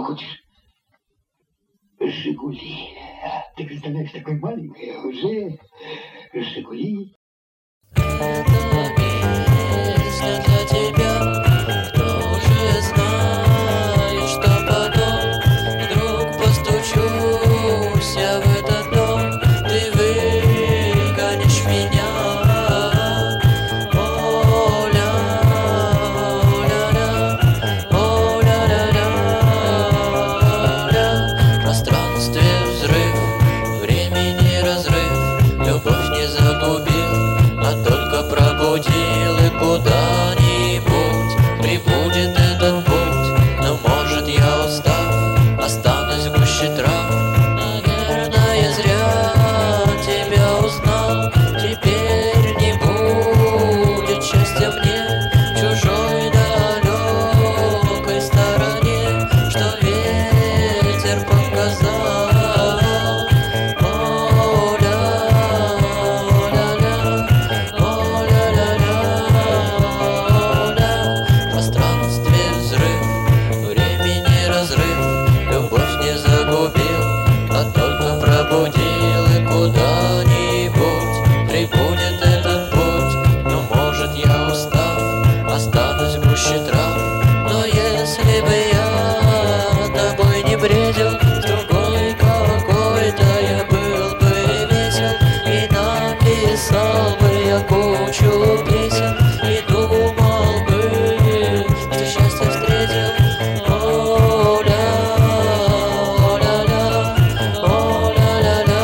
хочешь? «Жигули». Ты представляешь, такой маленький, а уже «Жигули». Это песня для тебя. Кто же знает, что потом вдруг постучусь я в этот дом, ты выгонишь меня. О-ля, о-ля-ля, о-ля-ля-ля, о-ля. В пространстве взрыв, времени разрыв, любовь не загубил, а только пробудил. И куда-нибудь прибудет этот путь, но может я устав, останусь в гуще трав. Наверное, зря тебя узнал, теперь не будет счастья мне в чужой далекой стороне, что ветер показал. О-ля, о-ля-ля, о-ля-ля-ля, о-ля. В пространстве взрыв, времени разрыв, любовь не загубил, а только пробудил. И куда-нибудь прибудет этот путь, но может я устав, останусь в гуще трав. Но если бы я тобой не бредил, с другой какой-то я был бы весел, и написал бы я кучу песен, и думал бы, что счастье встретил. О-ля, о-ля-ля, о-ля-ля-ля,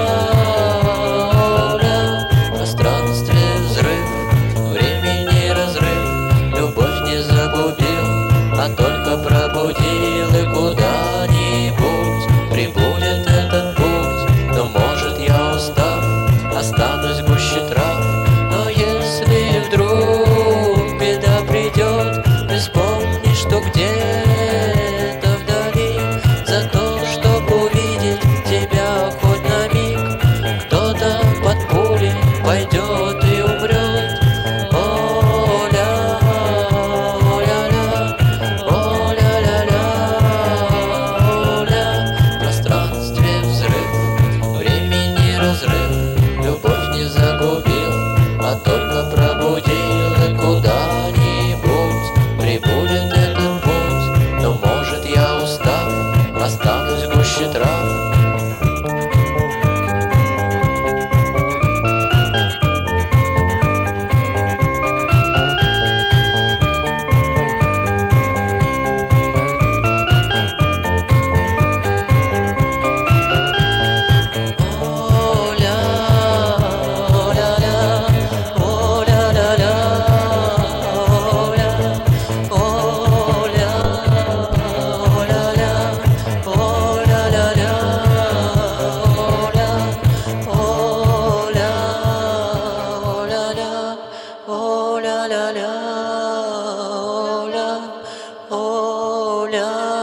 о-ля. В пространстве взрыв, времени разрыв, любовь не загубил, а только пробудил. И куда-нибудь прибудет этот путь, но может я устав, останусь в гуще трав. Но если вдруг беда придет, ты вспомни, что где-то вдали, за то, чтобы увидеть тебя хоть на миг, кто-то под пулей пойдет и умрет. О-ля, о-ля-ля, о-ля-ля-ля, о-ля. В пространстве взрыв, времени разрыв, любовь не загубил, а только пробудил. И куда-нибудь прибудет этот путь, но может я устав, останусь в гуще трав. О-ля, о-ля-ля, о-ля-ля-ля, о-ля, о-ля, о-ля-ля, о-ля-ля-ля, о-ля, о-ля-ля, о-ля-ля-ля, о-ля, о-ля.